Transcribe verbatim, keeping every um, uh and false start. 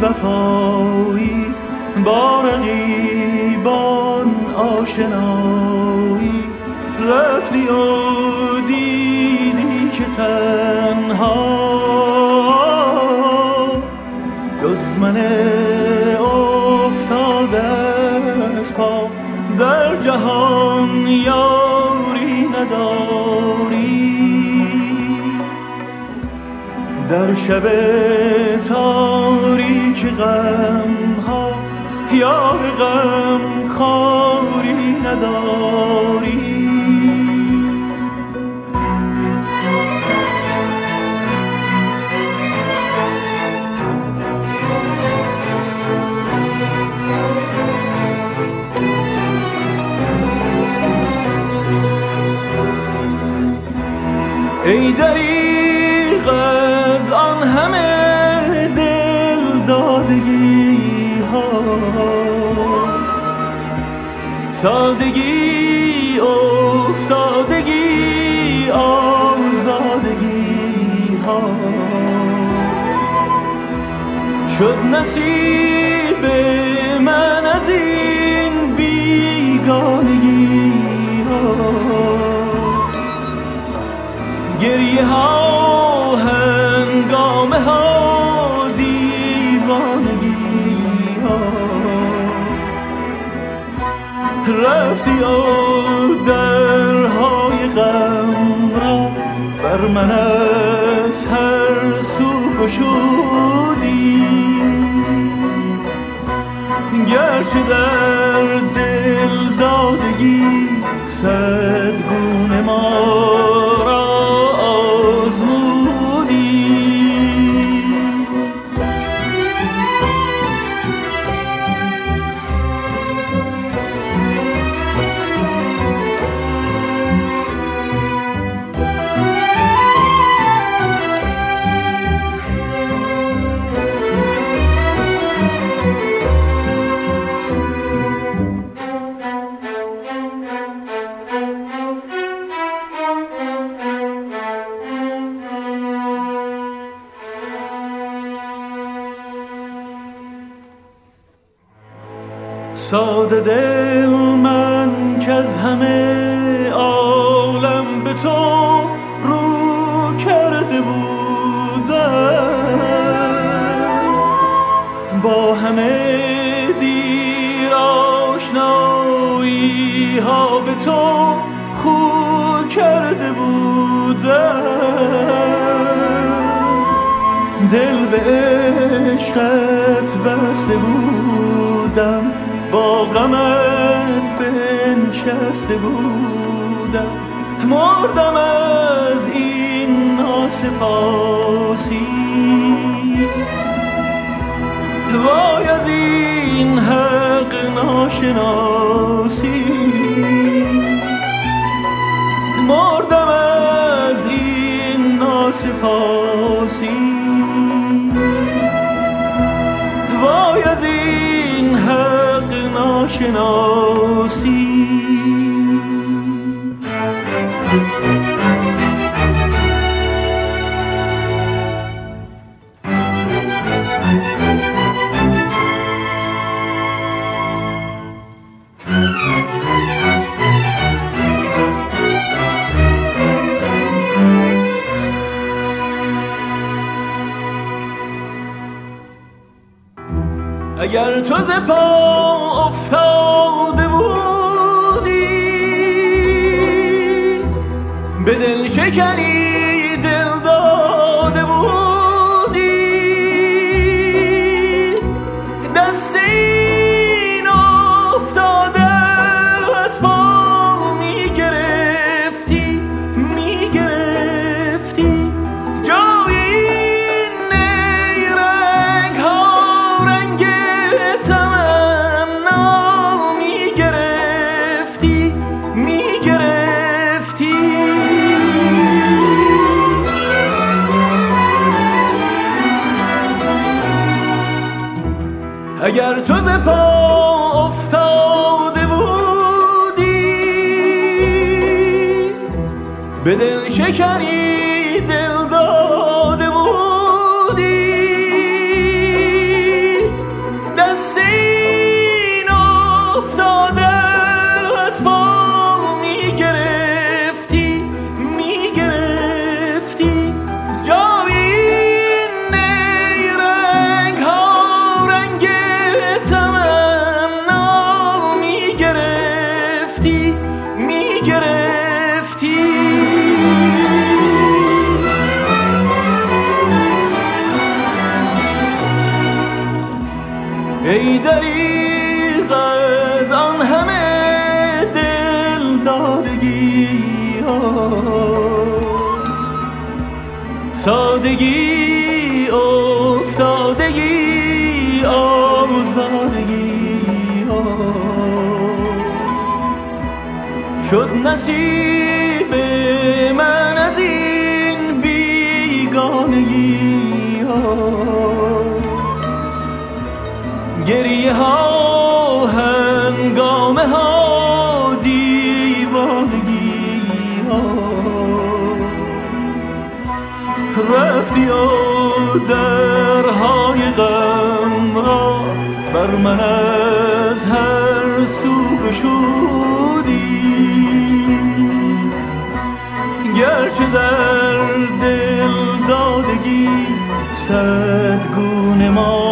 وفایی، با رقیبان آشنایی، رفتی و دیدی که تنها جز من افتاده از پا در جهان یاری نداری. در شب تاریک غم ها یار غم خاری نداری. ای دریغ از آن همه دل دادگی ها، سادگی افتادگی آزادگی ها، شد نصیب من از این بیگانگی ها. گریه ها هنگامه ها دیوانگی ها، رفتی و درهای غم را بر من از هر سو گشودی. گرچه در دل دادگی صد گونه ما را ساده دل من که از همه عالم به تو رو کرده بودم، با همه دیر آشنایی ها به تو خو کرده بودم. دل به عشقت بسته بودم، با غمت بنشسته بودم. مردم از این ناسپاسی، وای از این حق ناشناسی. مردم از این ناسپاسی، وای از این حق ناشناسی. اگر تو ز پا افتاده بودی، به دل شکنی دل داده بودی، دست این افتاده از پا می گرفتی می گرفتی. جای این نیرنگ ها رنگ تمنا می گرفتی می گرفتی. اگر تو ز پا افتاده بودی، به دل شکنی دل داده بودی، ای دریغ از آن همه دل دادگی ها، سادگی افتادگی آزادگی ها، شد نصیب من از این بیگانگی ها، گریه ها هنگامه ها دیوانگی ها، رفتی و درهای غم را بر من از هر سو گشودی، گرچه در دل دادگی صد گونه ما